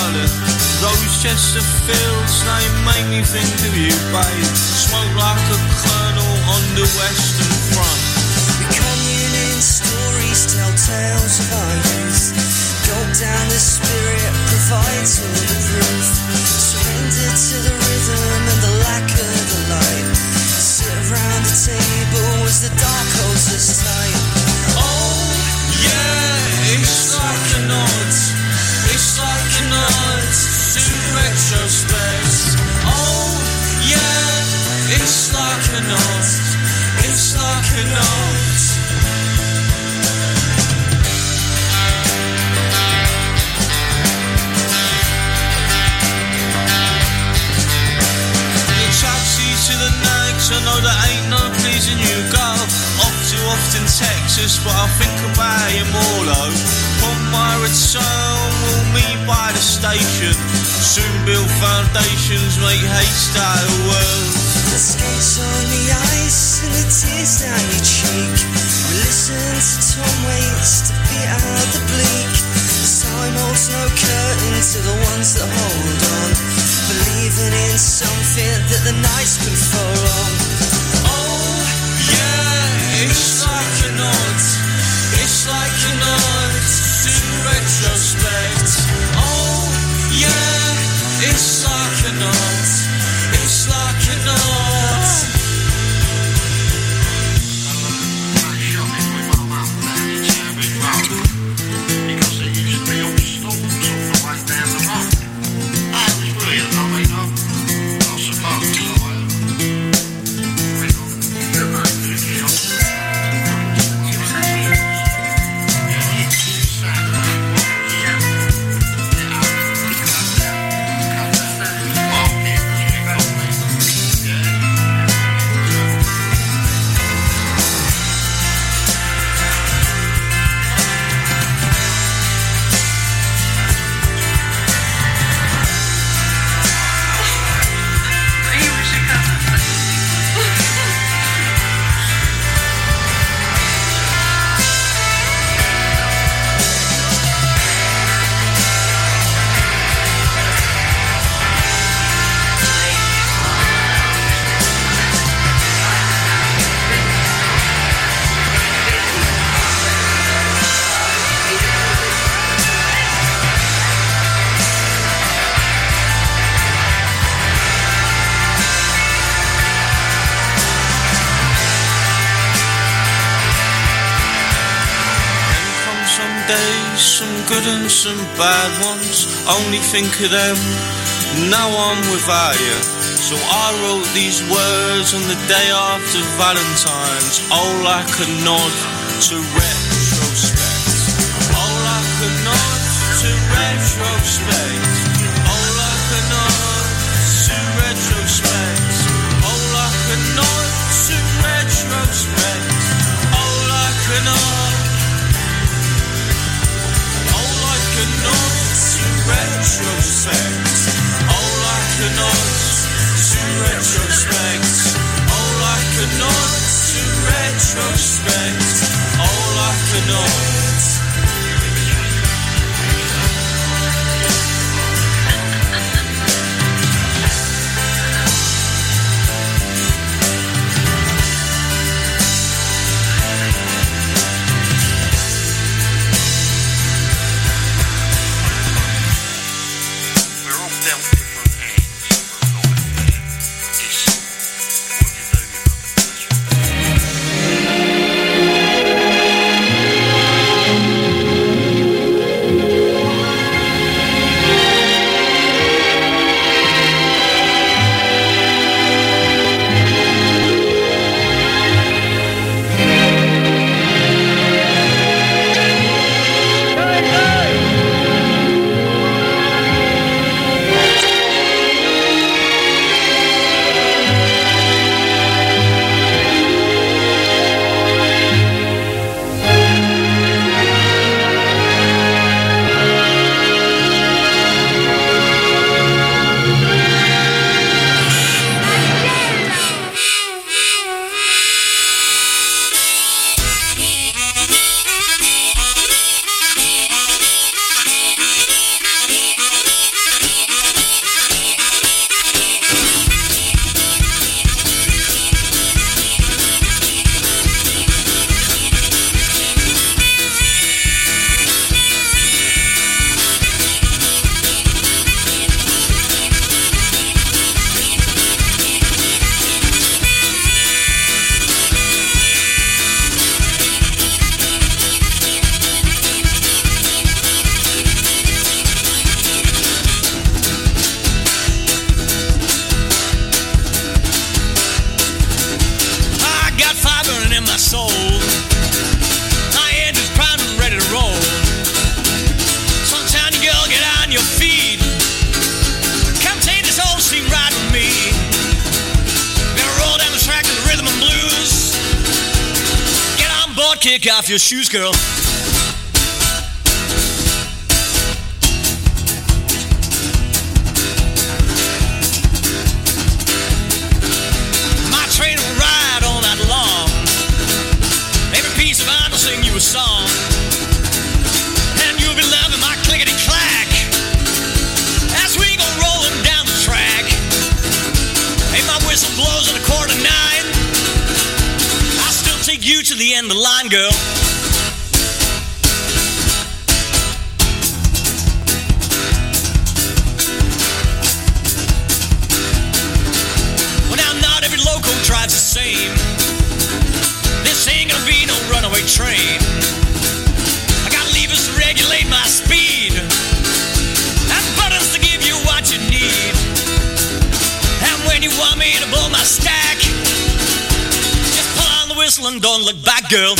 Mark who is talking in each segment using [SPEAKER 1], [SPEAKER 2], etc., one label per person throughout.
[SPEAKER 1] darling. Those Chesterfields, they make me think of you, babe. Smoke like a colonel on the Western Front.
[SPEAKER 2] We commune in stories, tell tales of our youth. Gulp down the spirit, provides all the proof. Surrender to the rhythm and the lack of the light. Sit around the table as the dark holds us tight.
[SPEAKER 1] Oh, yeah, it's like a nod. It's like a nod to retrospect. Oh, yeah, it's like a nod. It's like a nod. To the nags, I know there ain't no pleasing you, girl. Off too often Texas, but I think about you more though. On my return, we'll meet by the station. Soon build foundations, make haste out of the world.
[SPEAKER 2] The skates on the ice and the tears down your cheek. We listen to Tom Waits to beat out the bleak. This time holds no curtain to the ones that hold on, believing in something that the nights can fall on.
[SPEAKER 1] Oh, yeah, it's like a nod. It's like a nod to retrospect. Oh, yeah, it's like a nod. It's like a nod. Some good and some bad ones, only think of them. Now I'm without you, so I wrote these words on the day after Valentine's. Oh, like a nod to retrospect. Oh, like a nod to retrospect. Oh, like a nod to retrospect. Oh, like a nod to retrospect. Oh, like a nod. A nod to retrospect. Oh, like a nod to retrospect. Oh, like a nod to retrospect. Oh, like a nod.
[SPEAKER 3] seem right with me. Gonna roll down the track to the rhythm and blues. Get on board, kick off your shoes, girl. My train will ride all night long. Every piece of art will sing you a song. And you'll be loving my clickety-clack as we go rolling down the track. Hey, my whistle blows at 8:45. I'll still take you to the end of the line, girl. Well, now not every loco drives the same. This ain't gonna be no runaway train. I got levers to regulate my speed and buttons to give you what you need. And when you want me to blow my stack, just pull on the whistle and don't look back, girl.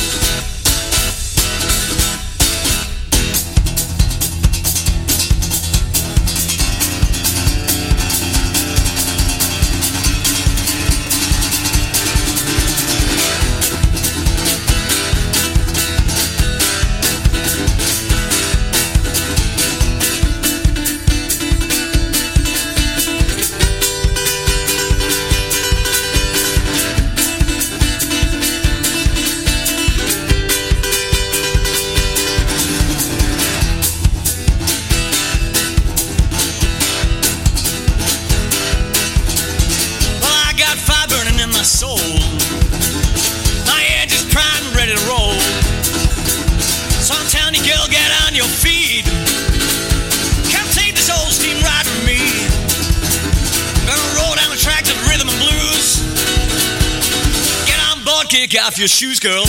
[SPEAKER 3] Kick off your shoes, girl.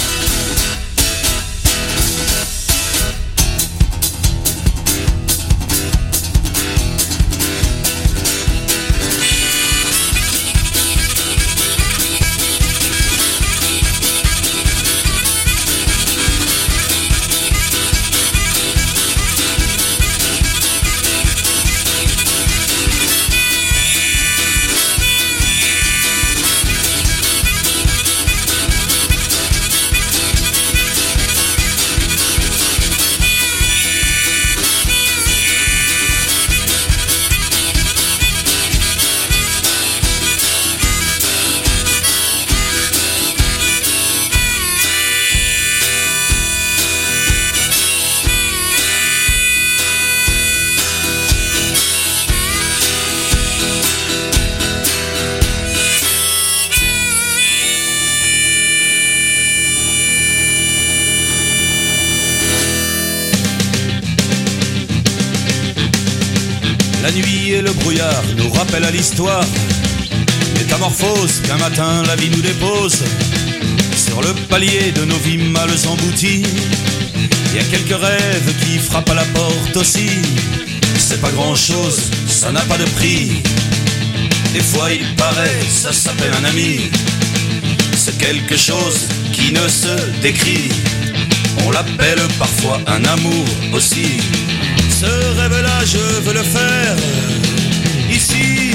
[SPEAKER 4] La nuit et le brouillard nous rappellent à l'histoire. Métamorphose qu'un matin la vie nous dépose sur le palier de nos vies mal englouties. Il y a quelques rêves qui frappent à la porte aussi. C'est pas grand chose, ça n'a pas de prix. Des fois il paraît, ça s'appelle un ami. C'est quelque chose qui ne se décrit. On l'appelle parfois un amour aussi. Ce rêve-là, je veux le faire ici.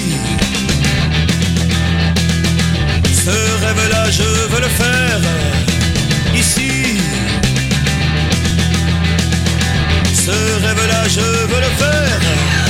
[SPEAKER 4] Ce rêve-là, je veux le faire ici. Ce rêve-là, je veux le faire.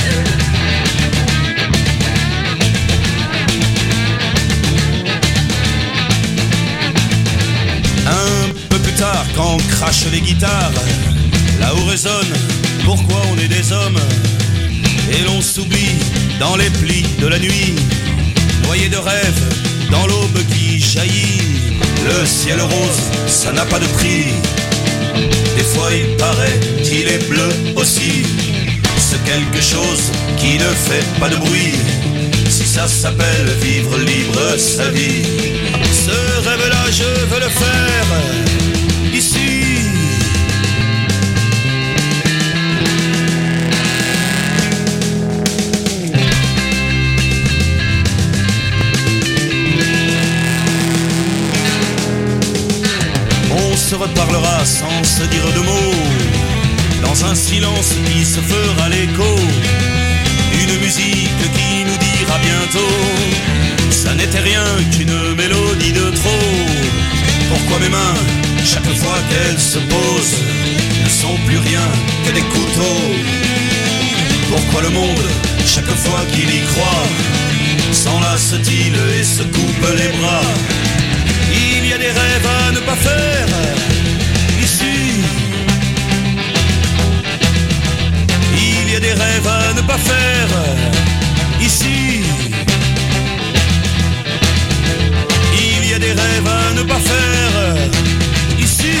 [SPEAKER 4] Un peu plus tard, quand crachent les guitares, là où résonne pourquoi on est des hommes, et l'on s'oublie dans les plis de la nuit, noyé de rêves dans l'aube qui jaillit. Le ciel rose, ça n'a pas de prix. Des fois il paraît qu'il est bleu aussi. C'est quelque chose qui ne fait pas de bruit. Si ça s'appelle vivre libre sa vie. Ce rêve-là, je veux le faire ici. On se reparlera sans se dire de mots, dans un silence qui se fera l'écho, une musique qui nous dira bientôt. Ça n'était rien qu'une mélodie de trop. Pourquoi mes mains, chaque fois qu'elles se posent, ne sont plus rien que des couteaux? Pourquoi le monde, chaque fois qu'il y croit, s'enlace-t-il et se coupe les bras? Il y a des rêves à ne pas faire ici. Il y a des rêves à ne pas faire ici. Il y a des rêves à ne pas faire ici.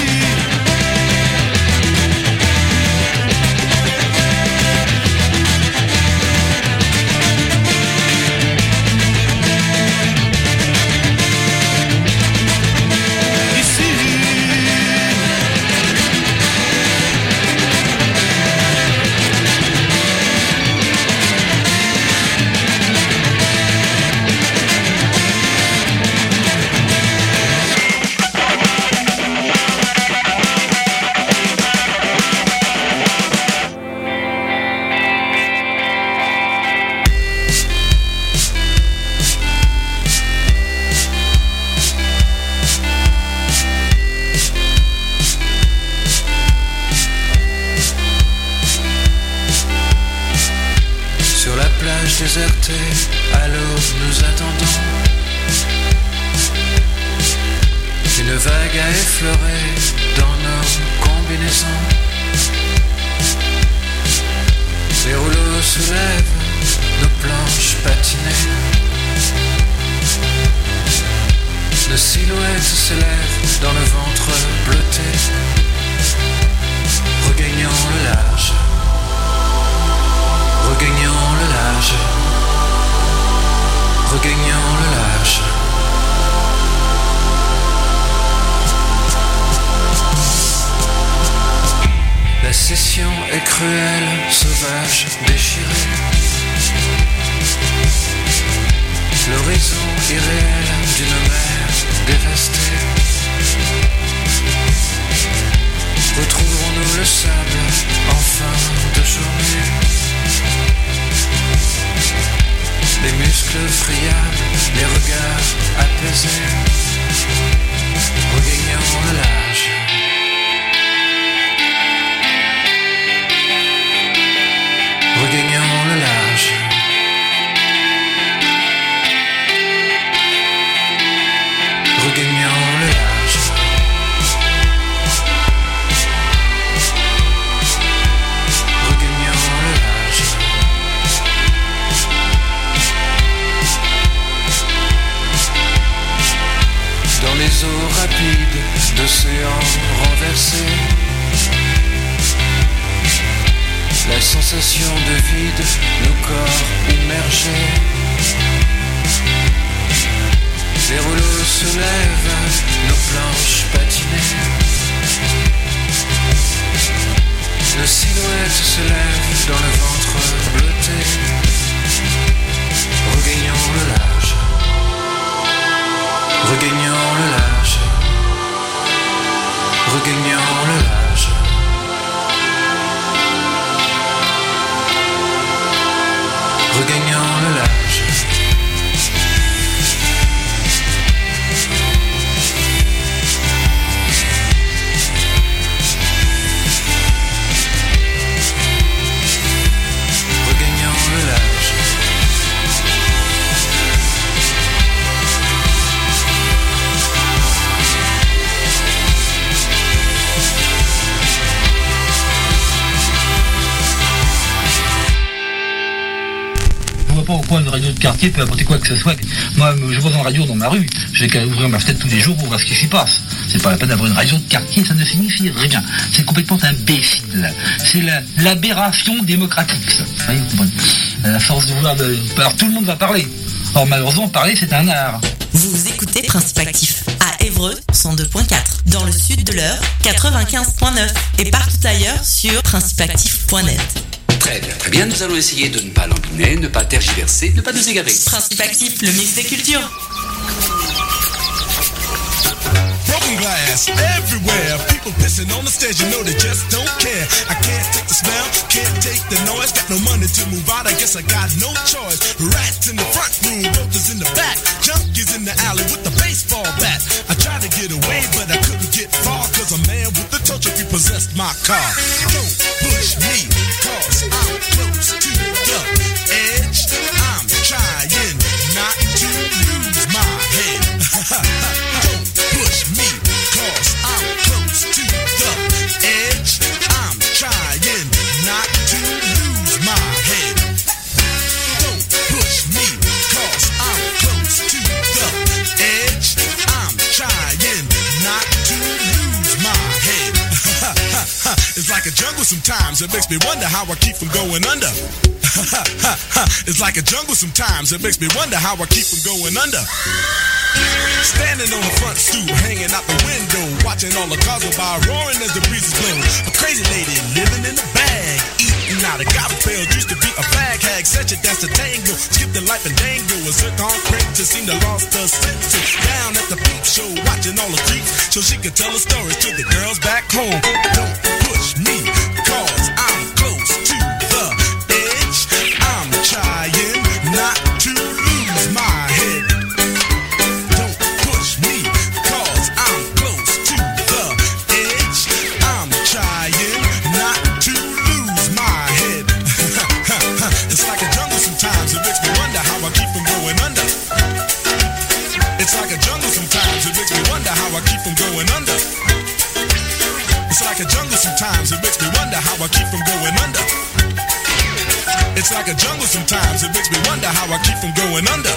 [SPEAKER 5] Désertée, à l'aube nous attendons. Une vague a effleuré dans nos combinaisons. Les rouleaux soulèvent nos planches patinées. Nos silhouettes s'élèvent dans le ventre bleuté. Regagnons le large. Regagnons le large. Regagnons le large. La session est cruelle, sauvage, déchirée. L'horizon irréel d'une mer dévastée. Retrouverons-nous le sable en fin de journée? Les muscles friables, les regards apaisés. Regagnons le large. Regagnons le large. Regagnons le large. Regagnons le large. Dans les eaux rapides d'océans renversés, la sensation de vide, nos corps immergés. Les rouleaux soulèvent nos planches patinées. Nos silhouettes se lèvent dans le ventre bleuté. Regagnons le large. Regagnons le large. Regagnons le large. Regagnons le large. Regagnons le large.
[SPEAKER 6] Pourquoi une radio de quartier peut apporter quoi que ce soit. Moi, je vois une radio dans ma rue, j'ai qu'à ouvrir ma fenêtre tous les jours pour voir ce qui s'y passe. C'est pas la peine d'avoir une radio de quartier, ça ne signifie rien. C'est complètement imbécile. C'est l'aberration démocratique, ça. Vous voyez, vous comprenez. À force de vouloir... Alors tout le monde va parler. Or malheureusement, parler, c'est un art.
[SPEAKER 7] Vous écoutez Principe Actif à Évreux 102.4, dans le sud de l'Eure 95.9 et partout ailleurs sur principeactif.net.
[SPEAKER 8] Très bien, nous allons essayer de ne pas lambiner, ne pas tergiverser, ne pas nous égarer.
[SPEAKER 7] Principe Actif, le mix des cultures.
[SPEAKER 9] looking glass everywhere. People pissing on the stairs, you know they just don't care. I can't take the smell, can't take the noise. Got no money to move out, I guess I got no choice. Rats in the front room, roaches in the back, junkies in the alley with the baseball bat. I tried to get away, but I couldn't get far, cause a man with a tow truck repossessed my car. Don't push me, cause I'm close to the edge. I'm trying not to lose my head. Don't push me, cause I'm close to the edge. I'm trying not to lose my head. Don't push me, cause I'm close to the edge. I'm trying not to lose my head. It's like a jungle sometimes, it makes me wonder how I keep from going under. It's like a jungle sometimes, it makes me wonder how I keep from going under. Standing on the front stoop, hanging out the window, watching all the cars go by, roaring as the breezes blow. A crazy lady living in a bag, eating out of garbage pails, used to be a fag hag, such a dance to tango, skipped the life and dango, a zircon princess seemed to lost her senses. Down at the peep show, watching all the creeps, so she could tell her stories to the girls back home. Don't push me, cause I'm close to the edge. I'm trying not to lose my head. Don't push me, cause I'm close to the edge. I'm trying not to lose my head. It's like a jungle sometimes, it makes me wonder how I keep from going under. It's like a jungle sometimes, it makes me wonder how I keep from going under. It's like a jungle sometimes, it makes me wonder how I keep from going under. It's like a jungle sometimes, it makes me wonder how I keep from going under.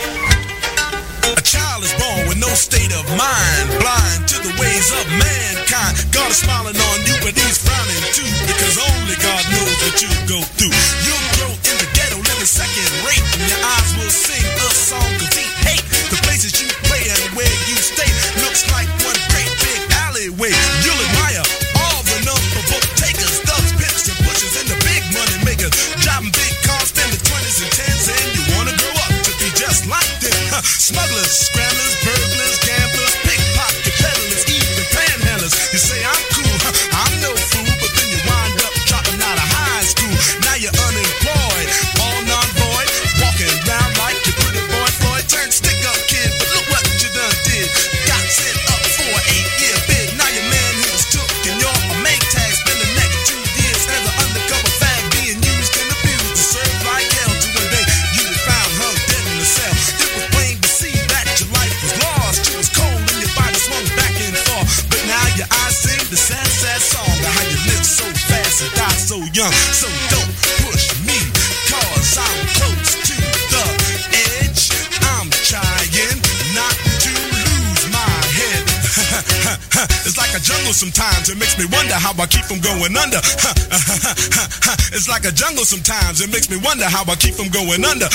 [SPEAKER 9] A child is born with no state of mind, blind to the ways of mankind. God is smiling on you, but he's frowning too, because only God knows what you go through. You'll grow in the ghetto, living second rate, and your eyes will sing a song of hate. The places you play and where you stay looks like one great big alleyway. You'll admire all the number book takers, thugs, pimps, and pushers, and the big money makers, driving big cars, spending 20s and 10s, and you wanna grow up to be just like them. Smugglers, scramblers, burglars, gamblers, pickpocket peddlers, even panhandlers. You say I'm cool, I'm no fool, but then you wind up dropping out of high school. Now you're unemployed, all non-void, walking around like your pretty boy Floyd. Turned stick-up kid, but look what you done did. Got sent up for an 8-year bid. Now your man who was took and you're a make tag. Spend the next 2 years as an undercover fag, being used and abused to serve like hell. To one day you were found hung dead in the cell. It was plain to see that your life was lost. You was cold and your body swung back and forth. But now your eyes sing the sad, sad song of how you live so fast and die so young. So don't push me, cause I'm close to the edge. I'm trying not to lose my head. It's like a jungle sometimes, it makes me wonder how I keep from going under. It's like a jungle sometimes, it makes me wonder how I keep from going under.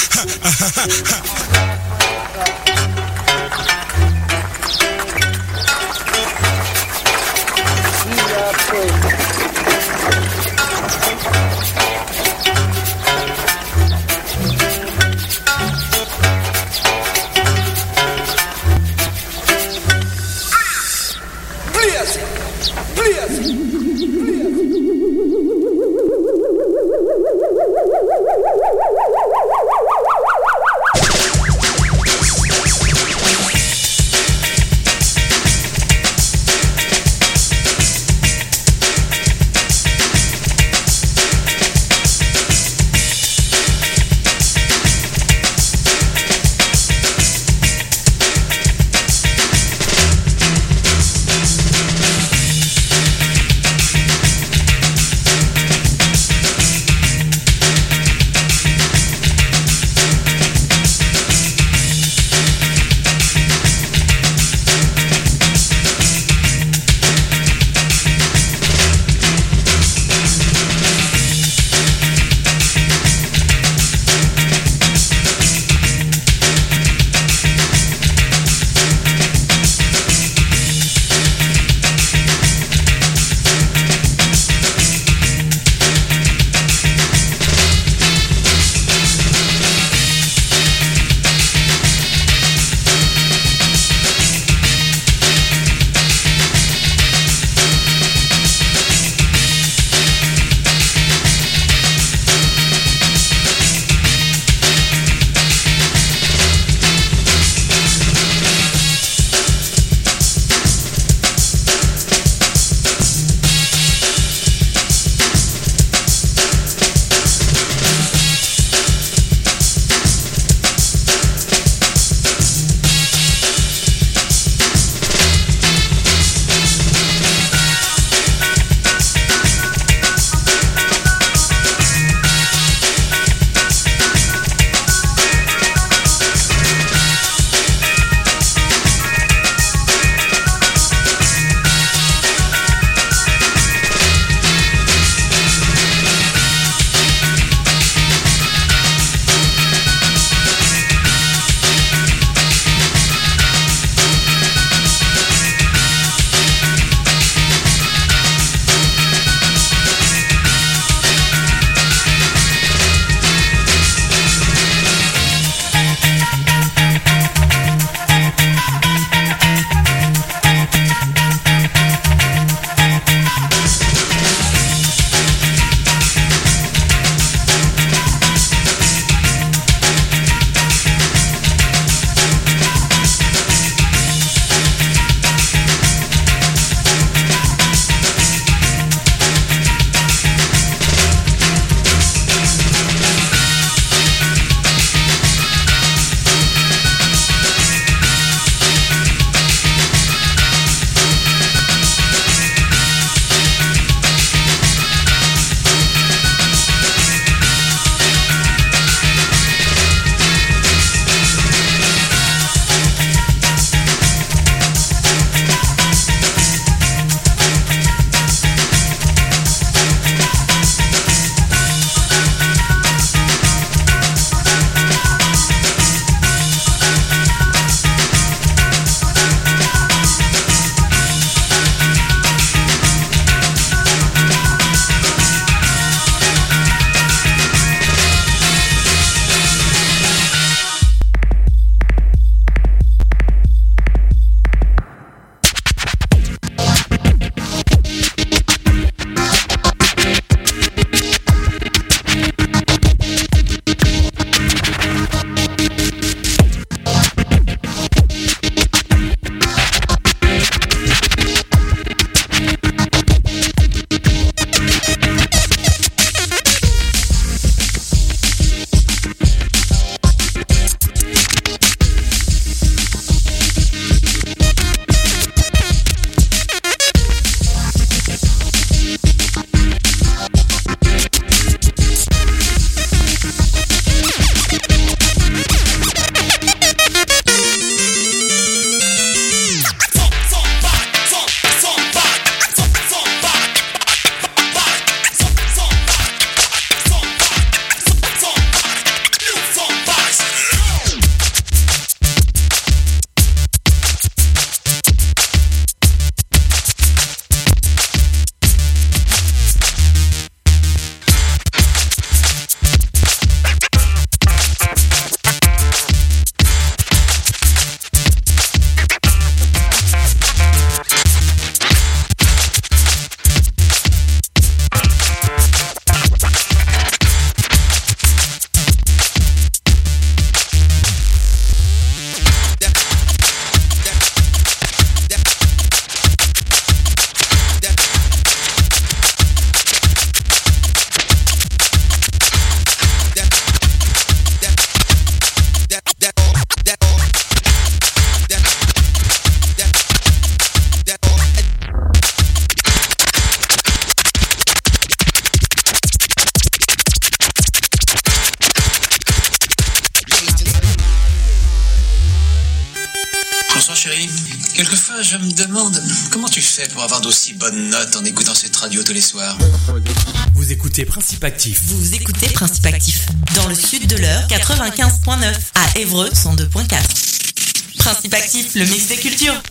[SPEAKER 10] chérie. Quelquefois, je me demande comment tu fais pour avoir d'aussi bonnes notes en écoutant cette radio tous les soirs.
[SPEAKER 11] Vous écoutez Principe Actif.
[SPEAKER 7] Vous écoutez Principe Actif. Dans le sud de l'heure, 95.9. À Évreux, 102.4. Principe Actif, le mix des cultures.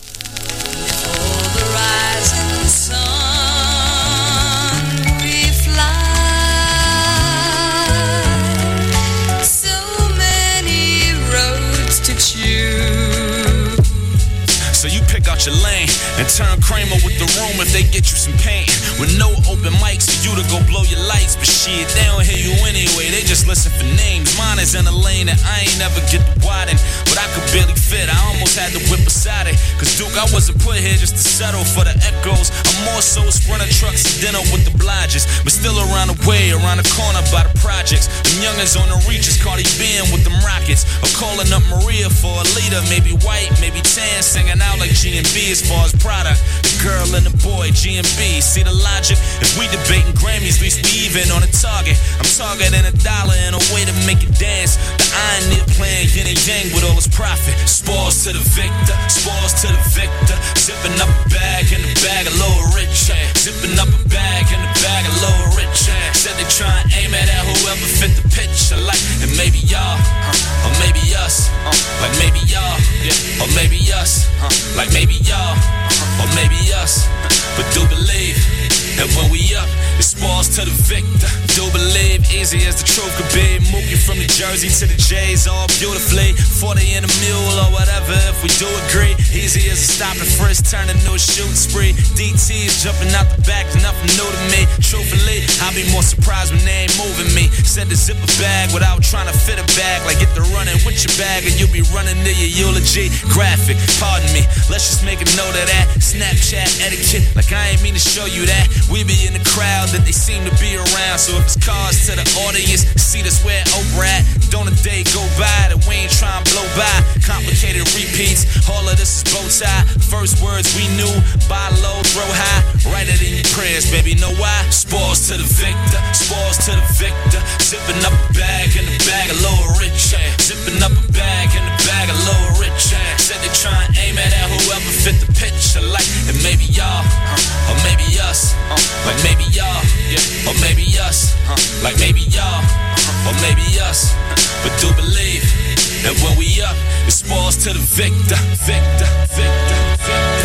[SPEAKER 4] So you pick out your lane and turn Kramer with the room if they get you some pain. With no open mics for you to go blow your lights. But shit, they don't hear you anyway, they just listen for names. Mine is in a lane that I ain't never get to widen. But I could barely fit, I almost had to whip beside it. Cause Duke, I wasn't put here just to settle for the echoes. I'm more so sprinter trucks and dinner with the Blodgers. But still around the way, around the corner by the projects. Them youngins on the reaches, Cardi B with them rockets. Or calling up Maria for a leader, maybe white, maybe tan, singing out like G&B as far as product. The girl and the boy, G&B, see the logic? If we debating Grammys, at least we even on a target. I'm targeting $1 and a way to make it dance. The iron near playing yin and yang with all its profit. Spoils to the victor, spoils to the victor. Zipping up a bag in the bag of Lil Rich. Zipping up a bag in the bag of Lil Rich. Said they try and aim it at whoever fit the pitch. I like, and maybe y'all, or maybe us, like maybe y'all, yeah, or maybe us. Like maybe y'all, or maybe us. But do believe that when we up, it spoils to the victor. Do believe, easy as the truth could be. Mookie from New Jersey to the J's, all beautifully. 40 in a mule or whatever, if we do agree. Easy as a stop and frisk, turn into a shooting spree. DT's jumping out the back, nothing new to me. Truthfully, I'll be more surprised when they ain't moving me. Said to zip a bag without trying to fit a bag. Like get the running with your bag and you'll be running to your eulogy. Graphic, pardon me, let's just make a note of that. Snapchat etiquette, like I ain't mean to show you that. We be in the crowd that they seem to be around. So if it's cars to the audience, see this where Oprah at. Don't a day go by that we ain't trying to blow by. Complicated repeats, all of this is bow tie. First words we knew, buy low, throw high. Write it in your prayers, baby, know why? Spoils to the victor, spoils to the victor. Zipping up a bag in the bag of Lil Rich. Zipping up a bag in the bag of Lil Rich. Said they try and aim it at whoever fit the pitch. I like, and maybe y'all, or maybe us. Like maybe y'all, yeah, or maybe us. Like maybe y'all, or maybe us. But do believe that when we up, it spoils to the victor, victor, victor, victor.